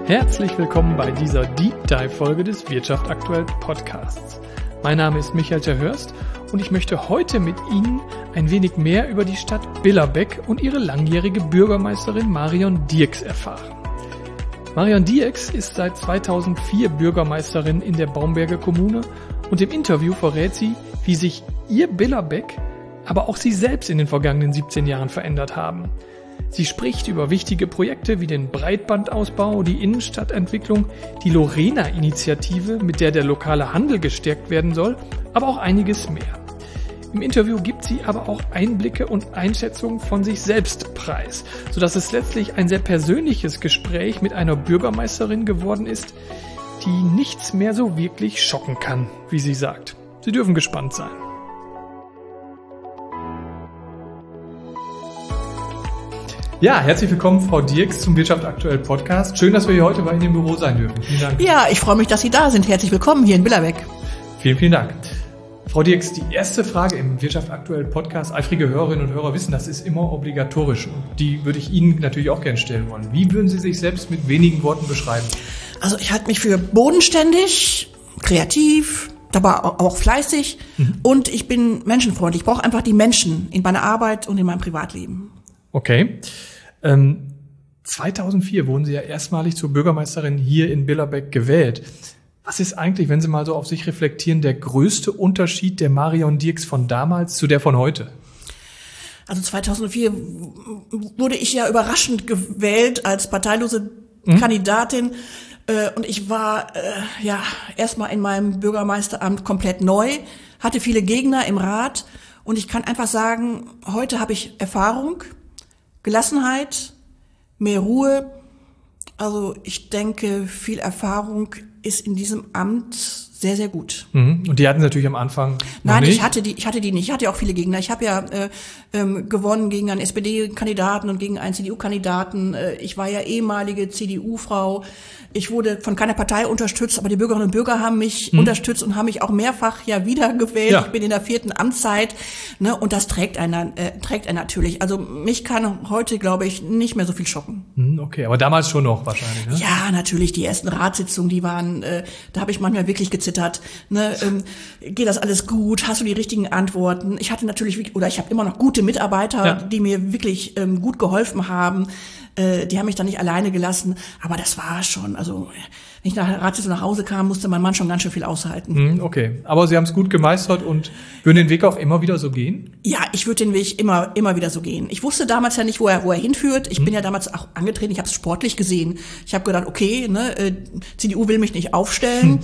Herzlich willkommen bei dieser Deep Dive Folge des Wirtschaft aktuell Podcasts. Mein Name ist Michael Terhörst und ich möchte heute mit Ihnen ein wenig mehr über die Stadt Billerbeck und ihre langjährige Bürgermeisterin Marion Dierks erfahren. Marion Dierks ist seit 2004 Bürgermeisterin in der Baumberger Kommune und im Interview verrät sie, wie sich ihr Billerbeck, aber auch sie selbst in den vergangenen 17 Jahren verändert haben. Sie spricht über wichtige Projekte wie den Breitbandausbau, die Innenstadtentwicklung, die Lorena-Initiative, mit der lokale Handel gestärkt werden soll, aber auch einiges mehr. Im Interview gibt sie aber auch Einblicke und Einschätzungen von sich selbst preis, sodass es letztlich ein sehr persönliches Gespräch mit einer Bürgermeisterin geworden ist, die nichts mehr so wirklich schocken kann, wie sie sagt. Sie dürfen gespannt sein. Ja, herzlich willkommen, Frau Dierks, zum Wirtschaft aktuell Podcast. Schön, dass wir hier heute bei Ihnen im Büro sein dürfen. Vielen Dank. Ja, ich freue mich, dass Sie da sind. Herzlich willkommen hier in Billerbeck. Vielen, vielen Dank. Frau Dierks, die erste Frage im Wirtschaft aktuell Podcast, eifrige Hörerinnen und Hörer wissen, das ist immer obligatorisch. Und die würde ich Ihnen natürlich auch gerne stellen wollen. Wie würden Sie sich selbst mit wenigen Worten beschreiben? Also ich halte mich für bodenständig, kreativ, aber auch fleißig und ich bin menschenfreundlich. Ich brauche einfach die Menschen in meiner Arbeit und in meinem Privatleben. Okay. 2004 wurden Sie ja erstmalig zur Bürgermeisterin hier in Billerbeck gewählt. Was ist eigentlich, wenn Sie mal so auf sich reflektieren, der größte Unterschied der Marion Dierks von damals zu der von heute? Also 2004 wurde ich ja überraschend gewählt als parteilose Kandidatin und ich war erstmal in meinem Bürgermeisteramt komplett neu, hatte viele Gegner im Rat und ich kann einfach sagen, heute habe ich Erfahrung, Gelassenheit, mehr Ruhe. Also ich denke, viel Erfahrung ist in diesem Amt sehr, sehr gut. Und die hatten Sie natürlich am Anfang Nein, nicht? ich hatte die nicht. Ich hatte ja auch viele Gegner. Ich habe ja gewonnen gegen einen SPD-Kandidaten und gegen einen CDU-Kandidaten. Ich war ja ehemalige CDU-Frau. Ich wurde von keiner Partei unterstützt, aber die Bürgerinnen und Bürger haben mich unterstützt und haben mich auch mehrfach ja wiedergewählt. Ja. Ich bin in der 4. Amtszeit, ne, und das trägt einen natürlich. Also mich kann heute, glaube ich, nicht mehr so viel schocken. Okay, aber damals schon noch wahrscheinlich, ne? Ja, natürlich. Die ersten Ratssitzungen, die waren, da habe ich manchmal wirklich gezittert. Ne, geht das alles gut? Hast du die richtigen Antworten? Ich hatte natürlich, ich habe immer noch gute Mitarbeiter, die mir wirklich gut geholfen haben. Die haben mich dann nicht alleine gelassen, aber das war schon, also wenn ich nach der Ratssitzung nach Hause kam, musste mein Mann schon ganz schön viel aushalten. Okay, aber Sie haben es gut gemeistert und würden den Weg auch immer wieder so gehen? Ja, ich würde den Weg immer wieder so gehen. Ich wusste damals ja nicht, wo er hinführt. Ich bin ja damals auch angetreten, ich habe es sportlich gesehen. Ich habe gedacht, okay, CDU will mich nicht aufstellen,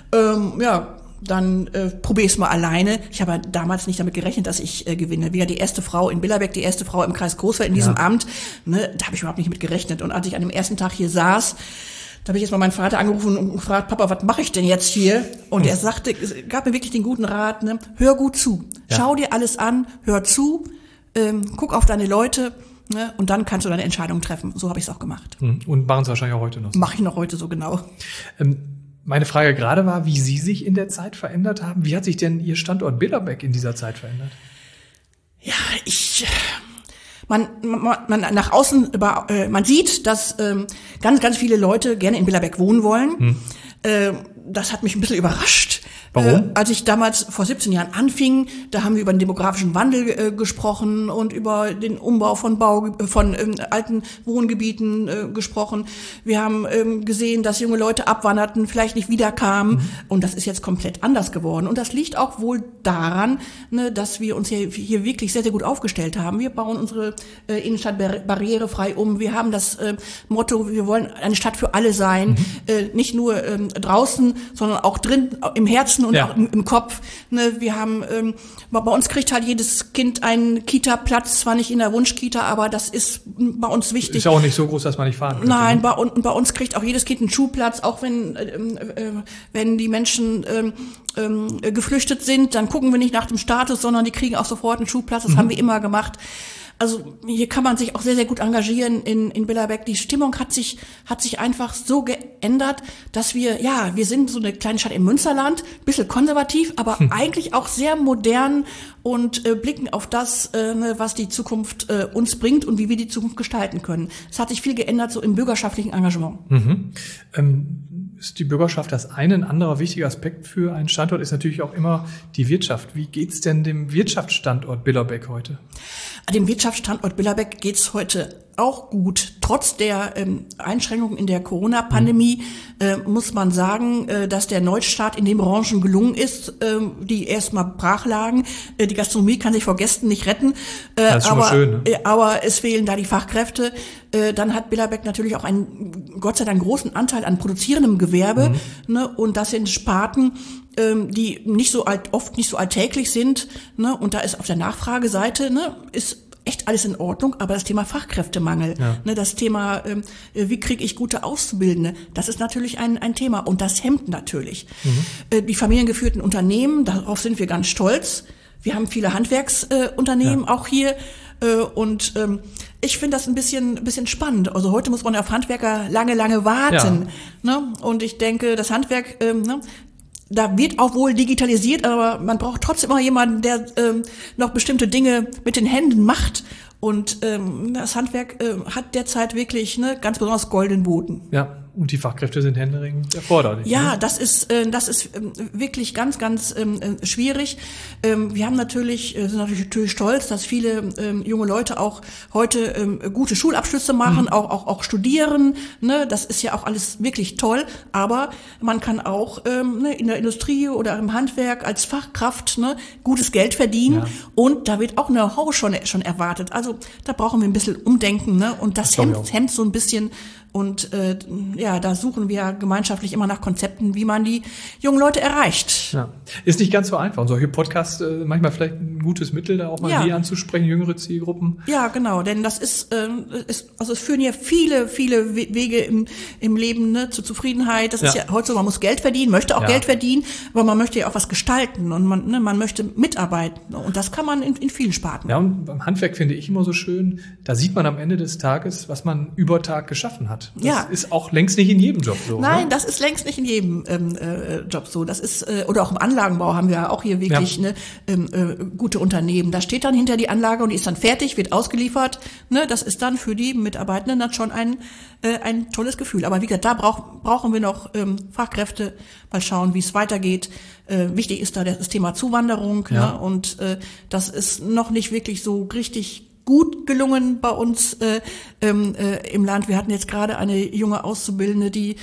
dann probiere ich es mal alleine. Ich habe damals nicht damit gerechnet, dass ich gewinne. Wieder die erste Frau in Billerbeck, die erste Frau im Kreis Großfeld in diesem Amt. Ne, da habe ich überhaupt nicht mit gerechnet. Und als ich an dem ersten Tag hier saß, da habe ich jetzt mal meinen Vater angerufen und gefragt, Papa, was mache ich denn jetzt hier? Und er sagte, gab mir wirklich den guten Rat, ne, hör gut zu. Ja. Schau dir alles an, hör zu, guck auf deine Leute, ne, und dann kannst du deine Entscheidung treffen. So habe ich es auch gemacht. Und machen es wahrscheinlich auch heute noch so. Mache ich noch heute so, genau. Meine Frage gerade war, wie Sie sich in der Zeit verändert haben. Wie hat sich denn Ihr Standort Billerbeck in dieser Zeit verändert? Ja, man nach außen, man sieht, dass ganz viele Leute gerne in Billerbeck wohnen wollen. Das hat mich ein bisschen überrascht. Warum? Als ich damals vor 17 Jahren anfing, da haben wir über den demografischen Wandel gesprochen und über den Umbau von alten Wohngebieten gesprochen. Wir haben gesehen, dass junge Leute abwanderten, vielleicht nicht wiederkamen. Und das ist jetzt komplett anders geworden. Und das liegt auch wohl daran, ne, dass wir uns hier wirklich sehr, sehr gut aufgestellt haben. Wir bauen unsere Innenstadt barrierefrei um. Wir haben das Motto, wir wollen eine Stadt für alle sein. Nicht nur draußen, sondern auch drin, im Herzen und auch im Kopf. Ne, wir haben, bei uns kriegt halt jedes Kind einen Kita-Platz, zwar nicht in der Wunschkita, aber das ist bei uns wichtig. Ist ja auch nicht so groß, dass man nicht fahren kann. Nein, bei uns kriegt auch jedes Kind einen Schulplatz, auch wenn die Menschen geflüchtet sind, dann gucken wir nicht nach dem Status, sondern die kriegen auch sofort einen Schulplatz. Das haben wir immer gemacht. Also hier kann man sich auch sehr, sehr gut engagieren in Billerbeck. Die Stimmung hat sich einfach so geändert, dass wir sind so eine kleine Stadt im Münsterland, ein bisschen konservativ, aber eigentlich auch sehr modern und blicken auf das, was die Zukunft uns bringt und wie wir die Zukunft gestalten können. Es hat sich viel geändert so im bürgerschaftlichen Engagement. Ist die Bürgerschaft das eine? Ein anderer wichtiger Aspekt für einen Standort ist natürlich auch immer die Wirtschaft. Wie geht's denn dem Wirtschaftsstandort Billerbeck heute? Dem Wirtschaftsstandort Billerbeck geht's heute auch gut. Trotz der Einschränkungen in der Corona-Pandemie muss man sagen, dass der Neustart in den Branchen gelungen ist, die erstmal brach lagen. Die Gastronomie kann sich vor Gästen nicht retten, das ist schon mal schön, ne? Aber es fehlen da die Fachkräfte. Dann hat Billerbeck natürlich auch einen, Gott sei Dank, großen Anteil an produzierendem Gewerbe, ne? Und das sind Sparten, die oft nicht so alltäglich sind, ne? Und da ist auf der Nachfrageseite, ne, ist echt alles in Ordnung, aber das Thema Fachkräftemangel, ne, das Thema, wie kriege ich gute Auszubildende, das ist natürlich ein Thema und das hemmt natürlich. Die familiengeführten Unternehmen, darauf sind wir ganz stolz. Wir haben viele Handwerksunternehmen auch hier und ich finde das ein bisschen spannend. Also heute muss man auf Handwerker lange warten, ne? Und ich denke, das Handwerk, ne, da wird auch wohl digitalisiert, aber man braucht trotzdem immer jemanden, der noch bestimmte Dinge mit den Händen macht. Und das Handwerk hat derzeit wirklich ganz besonders goldenen Boden. Ja, und die Fachkräfte sind händeringend erforderlich. Ja, das ist wirklich ganz schwierig. Wir haben sind natürlich stolz, dass viele junge Leute auch heute gute Schulabschlüsse machen, auch studieren. Ne? Das ist ja auch alles wirklich toll. Aber man kann auch in der Industrie oder im Handwerk als Fachkraft gutes Geld verdienen. Ja. Und da wird auch Know-how schon erwartet. Also da brauchen wir ein bisschen Umdenken. Ne? Und das hemmt so ein bisschen. Und da suchen wir gemeinschaftlich immer nach Konzepten, wie man die jungen Leute erreicht. Ja. Ist nicht ganz so einfach. Und solche Podcasts manchmal vielleicht ein gutes Mittel, da auch mal die anzusprechen, jüngere Zielgruppen. Ja, genau, denn das es führen ja viele Wege im Leben zu Zufriedenheit. Das ist ja heute so, man muss Geld verdienen, möchte auch Geld verdienen, aber man möchte ja auch was gestalten und man möchte mitarbeiten. Und das kann man in vielen Sparten. Ja, und beim Handwerk finde ich immer so schön, da sieht man am Ende des Tages, was man über Tag geschaffen hat. Das ist auch längst nicht in jedem Job so. Nein, das ist längst nicht in jedem Job so. Das ist oder auch im Anlagenbau haben wir ja auch hier wirklich gute Unternehmen. Da steht dann hinter die Anlage und die ist dann fertig, wird ausgeliefert. Ne, das ist dann für die Mitarbeitenden dann schon ein tolles Gefühl. Aber wie gesagt, da brauchen wir noch Fachkräfte. Mal schauen, wie es weitergeht. Wichtig ist da das Thema Zuwanderung. Ne, und das ist noch nicht wirklich so richtig gut gelungen bei uns im Land. Wir hatten jetzt gerade eine junge Auszubildende, die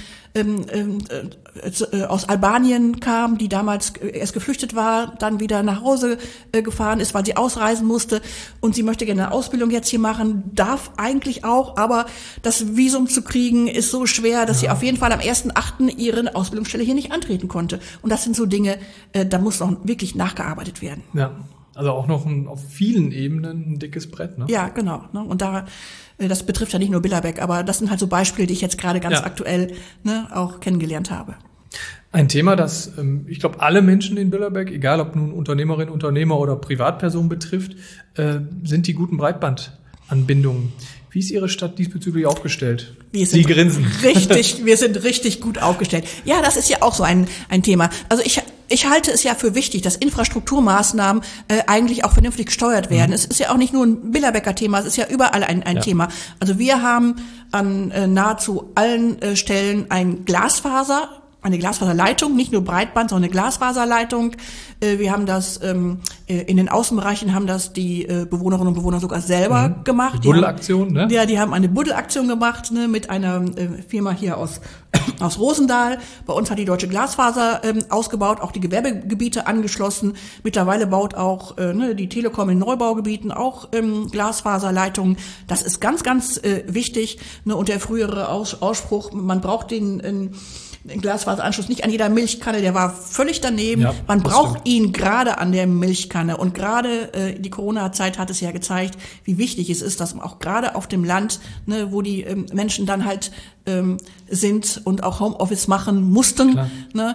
aus Albanien kam, die damals erst geflüchtet war, dann wieder nach Hause gefahren ist, weil sie ausreisen musste und sie möchte gerne eine Ausbildung jetzt hier machen, darf eigentlich auch, aber das Visum zu kriegen ist so schwer, dass sie auf jeden Fall am 1.8. ihre Ausbildungsstelle hier nicht antreten konnte. Und das sind so Dinge, da muss noch wirklich nachgearbeitet werden. Ja. Also auch noch auf vielen Ebenen ein dickes Brett, ne? Ja, genau. Ne? Und das betrifft ja nicht nur Billerbeck, aber das sind halt so Beispiele, die ich jetzt gerade ganz aktuell auch kennengelernt habe. Ein Thema, das, ich glaube, alle Menschen in Billerbeck, egal ob nun Unternehmerinnen, Unternehmer oder Privatpersonen betrifft, sind die guten Breitbandanbindungen. Wie ist Ihre Stadt diesbezüglich aufgestellt? Sie grinsen. Wir sind richtig gut aufgestellt. Ja, das ist ja auch so ein Thema. Also ich halte es ja für wichtig, dass Infrastrukturmaßnahmen eigentlich auch vernünftig gesteuert werden. Es ist ja auch nicht nur ein Billerbecker Thema, es ist ja überall ein Thema. Also wir haben an nahezu allen Stellen eine Glasfaserleitung, nicht nur Breitband, sondern eine Glasfaserleitung. Wir haben das in den Außenbereichen haben das die Bewohnerinnen und Bewohner sogar selber gemacht. Buddelaktion, ne? Ja, die haben eine Buddelaktion gemacht, ne, mit einer Firma hier aus Rosendahl. Bei uns hat die Deutsche Glasfaser ausgebaut, auch die Gewerbegebiete angeschlossen. Mittlerweile baut auch die Telekom in Neubaugebieten auch Glasfaserleitungen. Das ist ganz wichtig. Ne, und der frühere Ausspruch, man braucht den Glasfaseranschluss nicht an jeder Milchkanne, der war völlig daneben. Ja, man braucht ihn gerade an der Milchkanne. Und gerade die Corona-Zeit hat es ja gezeigt, wie wichtig es ist, dass man auch gerade auf dem Land, ne, wo die Menschen dann halt sind und auch Homeoffice machen mussten, ne,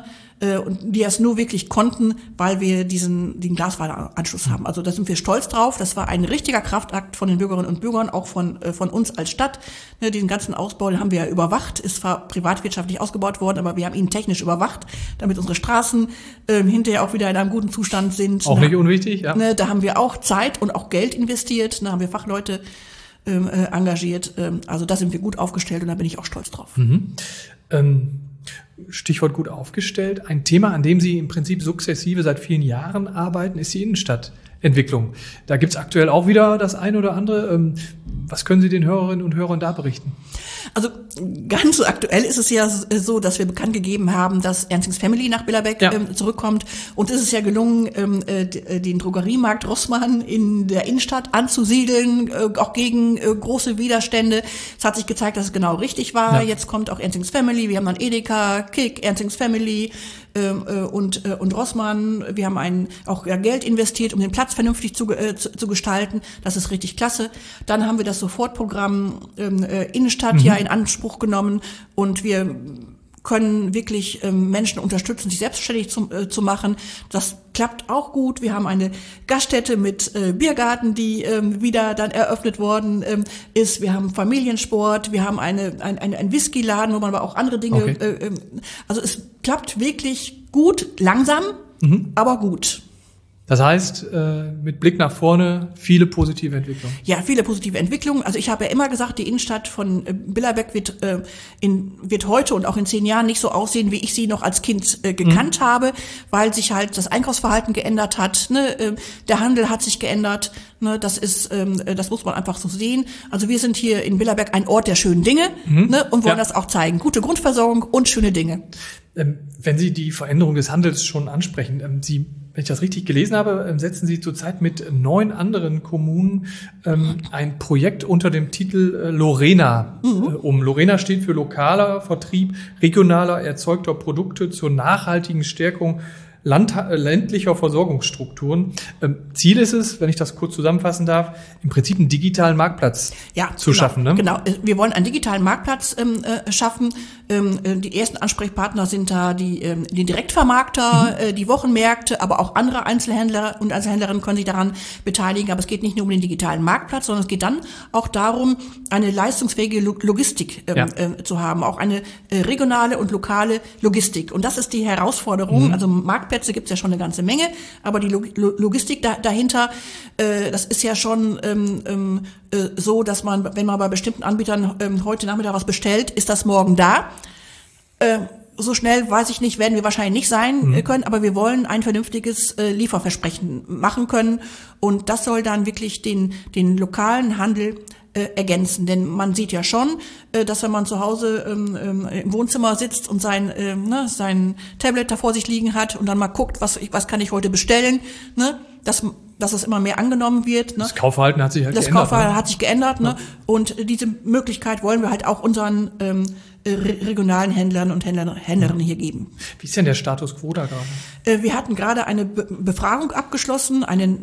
und die das nur wirklich konnten, weil wir den Glasfaseranschluss haben. Also da sind wir stolz drauf. Das war ein richtiger Kraftakt von den Bürgerinnen und Bürgern, auch von uns als Stadt. Diesen ganzen Ausbau haben wir ja überwacht. Ist zwar privatwirtschaftlich ausgebaut worden, aber wir haben ihn technisch überwacht, damit unsere Straßen hinterher auch wieder in einem guten Zustand sind. Auch nicht unwichtig, ja. Da haben wir auch Zeit und auch Geld investiert. Da haben wir Fachleute engagiert. Also da sind wir gut aufgestellt und da bin ich auch stolz drauf. Stichwort gut aufgestellt. Ein Thema, an dem Sie im Prinzip sukzessive seit vielen Jahren arbeiten, ist die Innenstadtentwicklung. Da gibt's aktuell auch wieder das eine oder andere. Was können Sie den Hörerinnen und Hörern da berichten? Also ganz so aktuell ist es ja so, dass wir bekannt gegeben haben, dass Ernstings Family nach Billerbeck zurückkommt. Und es ist ja gelungen, den Drogeriemarkt Rossmann in der Innenstadt anzusiedeln, auch gegen große Widerstände. Es hat sich gezeigt, dass es genau richtig war. Ja. Jetzt kommt auch Ernstings Family. Wir haben dann Edeka, Kick, Ernstings Family und Rossmann. Wir haben auch Geld investiert, um den Platz vernünftig zu gestalten. Das ist richtig klasse. Dann haben wir das Sofortprogramm Innenstadt in Anspruch genommen und wir können wirklich Menschen unterstützen, sich selbstständig zu machen. Das klappt auch gut. Wir haben eine Gaststätte mit Biergarten, die wieder dann eröffnet worden ist. Wir haben Familiensport. Wir haben einen Whiskyladen, wo man aber auch andere Dinge. Also es klappt wirklich gut, langsam, aber gut. Das heißt, mit Blick nach vorne, viele positive Entwicklungen. Ja, viele positive Entwicklungen. Also ich habe ja immer gesagt, die Innenstadt von Billerbeck wird heute und auch in 10 Jahren nicht so aussehen, wie ich sie noch als Kind gekannt habe, weil sich halt das Einkaufsverhalten geändert hat. Ne? Der Handel hat sich geändert. Ne? Das muss man einfach so sehen. Also wir sind hier in Billerbeck ein Ort der schönen Dinge und wollen das auch zeigen. Gute Grundversorgung und schöne Dinge. Wenn Sie die Veränderung des Handels schon ansprechen, wenn ich das richtig gelesen habe, setzen Sie zurzeit mit 9 anderen Kommunen ein Projekt unter dem Titel Lorena um. Lorena steht für lokaler Vertrieb regionaler erzeugter Produkte zur nachhaltigen Stärkung ländlicher Versorgungsstrukturen. Ziel ist es, wenn ich das kurz zusammenfassen darf, im Prinzip einen digitalen Marktplatz zu schaffen. Ne? Genau, wir wollen einen digitalen Marktplatz schaffen. Die ersten Ansprechpartner sind da die Direktvermarkter, die Wochenmärkte, aber auch andere Einzelhändler und Einzelhändlerinnen können sich daran beteiligen. Aber es geht nicht nur um den digitalen Marktplatz, sondern es geht dann auch darum, eine leistungsfähige Logistik zu haben, auch eine regionale und lokale Logistik. Und das ist die Herausforderung. Also Marktplätze gibt es ja schon eine ganze Menge, aber die Logistik dahinter, das ist ja schon so, dass man, wenn man bei bestimmten Anbietern heute Nachmittag was bestellt, ist das morgen da. So schnell, weiß ich nicht, werden wir wahrscheinlich nicht sein können, aber wir wollen ein vernünftiges Lieferversprechen machen können und das soll dann wirklich den lokalen Handel ergänzen, denn man sieht ja schon, dass wenn man zu Hause im Wohnzimmer sitzt und sein Tablet da vor sich liegen hat und dann mal guckt, was kann ich heute bestellen, ne, dass es immer mehr angenommen wird. Ne? Das Kaufverhalten hat sich geändert. Das Kaufverhalten hat sich geändert, ne? Und diese Möglichkeit wollen wir halt auch unseren regionalen Händlern und Händlerinnen hier geben. Wie ist denn der Status quo da gerade? Wir hatten gerade eine Befragung abgeschlossen,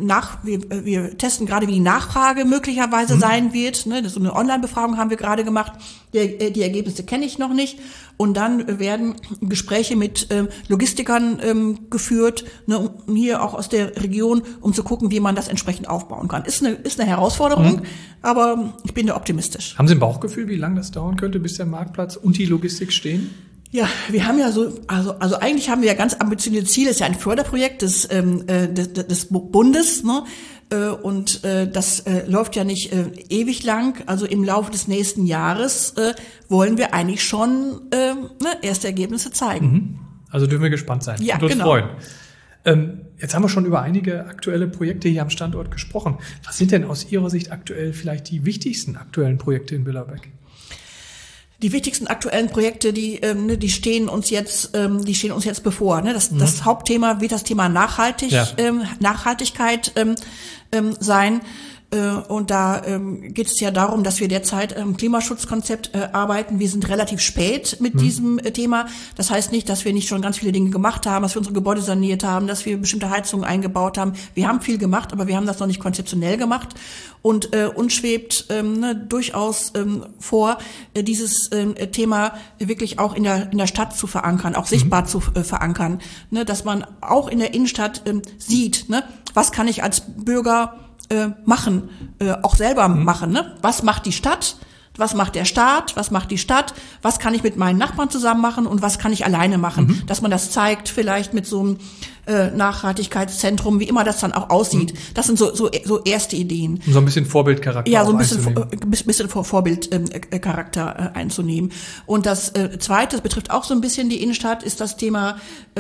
wir testen gerade, wie die Nachfrage möglicherweise sein wird. Ne? So eine Online-Befragung haben wir gerade gemacht. Die Ergebnisse kenne ich noch nicht. Und dann werden Gespräche mit Logistikern geführt, ne, hier auch aus der Region, um zu gucken, wie man das entsprechend aufbauen kann. Ist eine Herausforderung, aber ich bin da optimistisch. Haben Sie ein Bauchgefühl, wie lange das dauern könnte, bis der Marktplatz und die Logistik stehen? Ja, wir haben ja also eigentlich haben wir ja ganz ambitionierte Ziele. Das ist ja ein Förderprojekt des Bundes, ne? Und das läuft ja nicht ewig lang. Also im Laufe des nächsten Jahres wollen wir eigentlich schon erste Ergebnisse zeigen. Also dürfen wir gespannt sein und uns freuen. Jetzt haben wir schon über einige aktuelle Projekte hier am Standort gesprochen. Was sind denn aus Ihrer Sicht aktuell vielleicht die wichtigsten aktuellen Projekte in Billerbeck? Die wichtigsten aktuellen Projekte, die stehen uns jetzt bevor. Ne? Das Hauptthema wird das Thema Nachhaltigkeit sein. Und da geht es ja darum, dass wir derzeit am Klimaschutzkonzept arbeiten. Wir sind relativ spät mit diesem Thema. Das heißt nicht, dass wir nicht schon ganz viele Dinge gemacht haben, dass wir unsere Gebäude saniert haben, dass wir bestimmte Heizungen eingebaut haben. Wir haben viel gemacht, aber wir haben das noch nicht konzeptionell gemacht. Und uns schwebt durchaus vor, dieses Thema wirklich auch in der Stadt zu verankern, auch sichtbar zu verankern, dass man auch in der Innenstadt sieht, was kann ich als Bürger machen, auch selber machen. Was macht die Stadt? Was macht der Staat? Was macht die Stadt? Was kann ich mit meinen Nachbarn zusammen machen und was kann ich alleine machen? Dass man das zeigt, vielleicht mit so einem Nachhaltigkeitszentrum, wie immer das dann auch aussieht. Das sind so erste Ideen. Um so ein bisschen Vorbildcharakter ja, so ein bisschen Vorbildcharakter einzunehmen. Und das Zweite, das betrifft auch so ein bisschen die Innenstadt, ist das Thema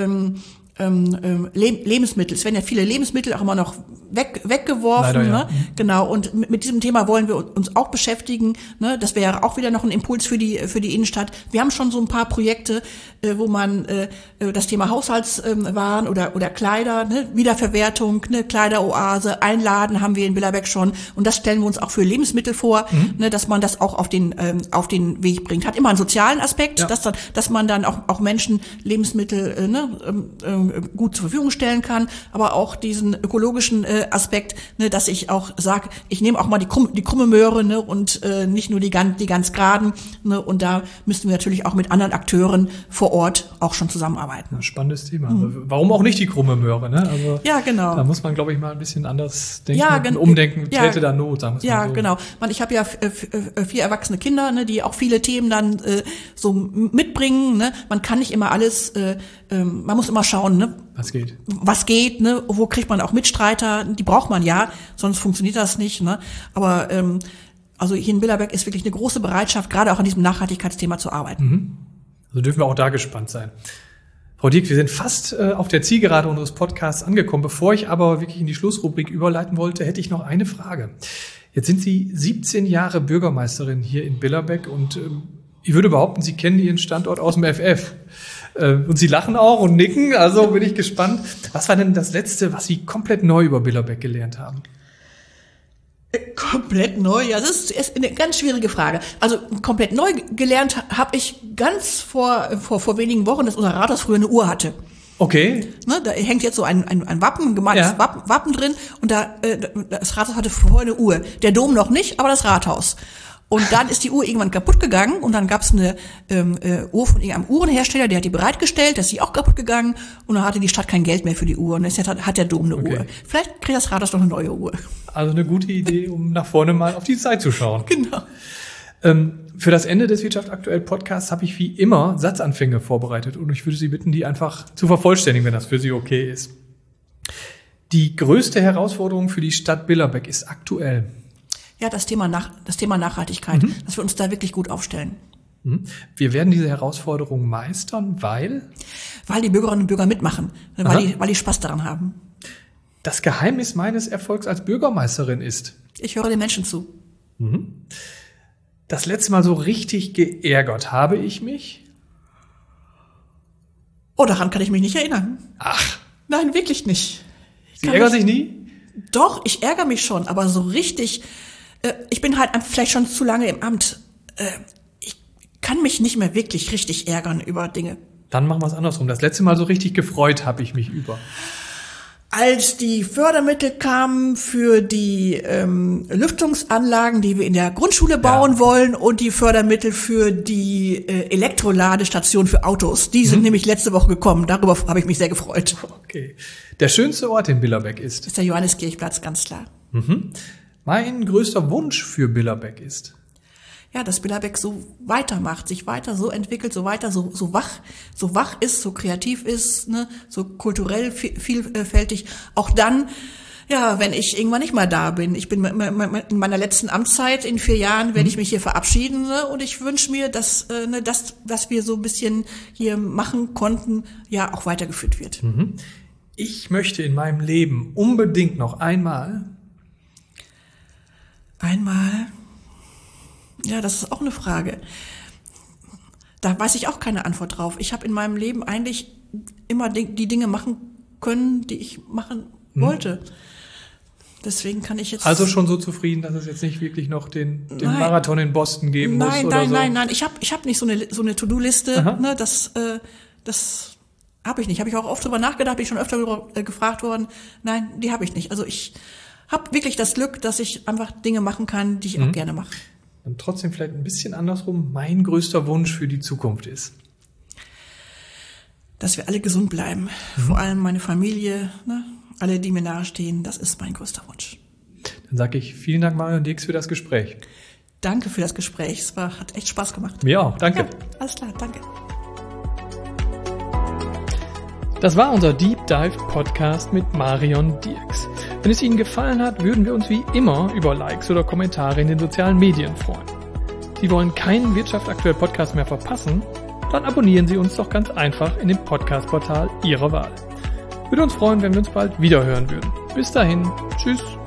Lebensmittel. Es werden ja viele Lebensmittel auch immer noch weggeworfen. Leider, ja. Genau. Und mit diesem Thema wollen wir uns auch beschäftigen. Das wäre auch wieder noch ein Impuls für die Innenstadt. Wir haben schon so ein paar Projekte, wo man das Thema Haushaltswaren oder Kleider, Wiederverwertung, Kleideroase, Einladen haben wir in Billerbeck schon. Und das stellen wir uns auch für Lebensmittel vor, dass man das auch auf den Weg bringt. Hat immer einen sozialen Aspekt, ja. dass man dann auch Menschen Lebensmittel gut zur Verfügung stellen kann, aber auch diesen ökologischen Aspekt, dass ich auch sage, ich nehme auch mal die krumme Möhre und nicht nur die ganz geraden. Und da müssen wir natürlich auch mit anderen Akteuren vor Ort auch schon zusammenarbeiten. Ja, spannendes Thema. Warum auch nicht die krumme Möhre? Also, ja, genau. Da muss man, glaube ich, mal ein bisschen anders denken, umdenken, täte da Not. Sagen wir ja, mal so. Genau. Ich habe ja 4 erwachsene Kinder, die auch viele Themen dann so mitbringen. Man kann nicht immer alles, man muss immer schauen, was geht, wo kriegt man auch Mitstreiter, die braucht man ja, sonst funktioniert das nicht. Aber also hier in Billerbeck ist wirklich eine große Bereitschaft, gerade auch an diesem Nachhaltigkeitsthema zu arbeiten. Also dürfen wir auch da gespannt sein. Frau Dieck, wir sind fast auf der Zielgerade unseres Podcasts angekommen. Bevor ich aber wirklich in die Schlussrubrik überleiten wollte, hätte ich noch eine Frage. Jetzt sind Sie 17 Jahre Bürgermeisterin hier in Billerbeck und ich würde behaupten, Sie kennen Ihren Standort aus dem FF. Und Sie lachen auch und nicken, also bin ich gespannt. Was war denn das Letzte, was Sie komplett neu über Billerbeck gelernt haben? Komplett neu? Ja, das ist eine ganz schwierige Frage. Also komplett neu gelernt habe ich ganz vor wenigen Wochen, dass unser Rathaus früher eine Uhr hatte. Okay. Da hängt jetzt so ein Wappen, ein gemaltes Wappen drin und das Rathaus hatte vorher eine Uhr. Der Dom noch nicht, aber das Rathaus. Und dann ist die Uhr irgendwann kaputt gegangen und dann gab es eine Uhr von irgendeinem Uhrenhersteller, der hat die bereitgestellt, das ist die auch kaputt gegangen und dann hatte die Stadt kein Geld mehr für die Uhr und jetzt hat der Dom eine Uhr. Vielleicht kriegt das Rathaus noch eine neue Uhr. Also eine gute Idee, um nach vorne mal auf die Zeit zu schauen. Genau. Für das Ende des Wirtschaft aktuell Podcasts habe ich wie immer Satzanfänge vorbereitet und ich würde Sie bitten, die einfach zu vervollständigen, wenn das für Sie okay ist. Die größte Herausforderung für die Stadt Billerbeck ist aktuell? Ja, das Thema Nachhaltigkeit, dass wir uns da wirklich gut aufstellen. Wir werden diese Herausforderung meistern, weil die Bürgerinnen und Bürger mitmachen, weil die Spaß daran haben. Das Geheimnis meines Erfolgs als Bürgermeisterin ist? Ich höre den Menschen zu. Das letzte Mal so richtig geärgert habe ich mich? Oh, daran kann ich mich nicht erinnern. Ach. Nein, wirklich nicht. Sie ärgern sich nie? Doch, ich ärgere mich schon, aber so richtig, ich bin halt vielleicht schon zu lange im Amt. Ich kann mich nicht mehr wirklich richtig ärgern über Dinge. Dann machen wir es andersrum. Das letzte Mal so richtig gefreut habe ich mich über. Als die Fördermittel kamen für die Lüftungsanlagen, die wir in der Grundschule bauen wollen und die Fördermittel für die Elektroladestation für Autos, die sind nämlich letzte Woche gekommen. Darüber habe ich mich sehr gefreut. Okay. Der schönste Ort in Billerbeck ist der Johanneskirchplatz, ganz klar. Mein größter Wunsch für Billerbeck ist? Ja, dass Billerbeck so weitermacht, sich weiter so entwickelt, so weiter, so wach ist, so kreativ ist, so kulturell vielfältig. Auch dann, ja, wenn ich irgendwann nicht mehr da bin. Ich bin in meiner letzten Amtszeit, in 4 Jahren werde ich mich hier verabschieden, und ich wünsche mir, dass was wir so ein bisschen hier machen konnten, ja auch weitergeführt wird. Ich möchte in meinem Leben unbedingt noch einmal. Ja, das ist auch eine Frage. Da weiß ich auch keine Antwort drauf. Ich habe in meinem Leben eigentlich immer die Dinge machen können, die ich machen wollte. Deswegen kann ich jetzt... Also schon so zufrieden, dass es jetzt nicht wirklich noch den Marathon in Boston geben muss oder so? Nein. Ich hab nicht so eine To-Do-Liste. Ne, das habe ich nicht. Habe ich auch oft drüber nachgedacht, bin ich schon öfter gefragt worden. Nein, die habe ich nicht. Also ich habe wirklich das Glück, dass ich einfach Dinge machen kann, die ich auch gerne mache. Und trotzdem vielleicht ein bisschen andersrum, mein größter Wunsch für die Zukunft ist? Dass wir alle gesund bleiben. Vor allem meine Familie, ne? Alle, die mir nahestehen, das ist mein größter Wunsch. Dann sage ich vielen Dank, Marion Dix, für das Gespräch. Danke für das Gespräch. Es hat echt Spaß gemacht. Mir auch, danke. Ja, alles klar, danke. Das war unser Deep Dive Podcast mit Marion Dierks. Wenn es Ihnen gefallen hat, würden wir uns wie immer über Likes oder Kommentare in den sozialen Medien freuen. Sie wollen keinen Wirtschaft aktuell Podcast mehr verpassen? Dann abonnieren Sie uns doch ganz einfach in dem Podcast-Portal Ihrer Wahl. Würde uns freuen, wenn wir uns bald wieder hören würden. Bis dahin, tschüss.